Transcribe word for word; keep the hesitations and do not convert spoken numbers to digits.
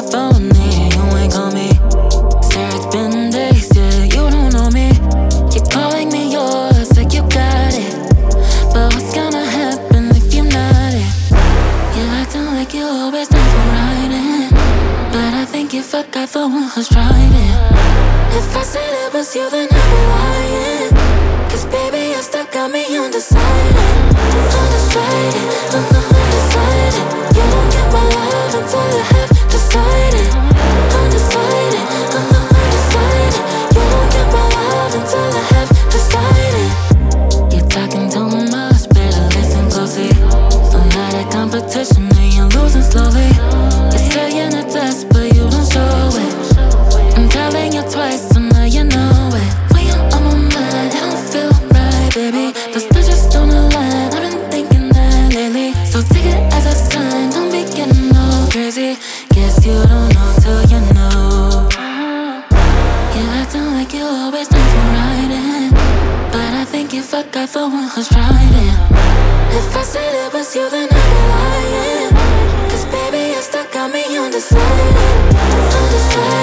phone, yeah, you ain't call me. Sir, it's been days, yeah, you don't know me. You're calling me yours, like you got it. But what's gonna happen if you're not it? You're acting like you always down for riding, but I think you forgot the one who's tried it. If I said it was you, then I'd be lying. Cause baby, you still got me undecided. Undecided, uh, undecided. You don't get my love until you have decided. Undecided, uh, undecided. You don't get my love until I have decided. You're talking too much, better listen closely. Don't have that competition and you're losing slowly. You're saying a test, but you don't show it. I'm telling you twice, so now you know it. When you're on my mind, it don't feel right, baby. Those touches don't align, I've been thinking that lately. So take it as a sign, don't be getting all crazy. Guess you don't know till you know. You're acting like you always down for riding, but I think you forgot the one who's tried it. If I said it was you, then I'd be lying. Cause baby, you still got me undecided. Undecided.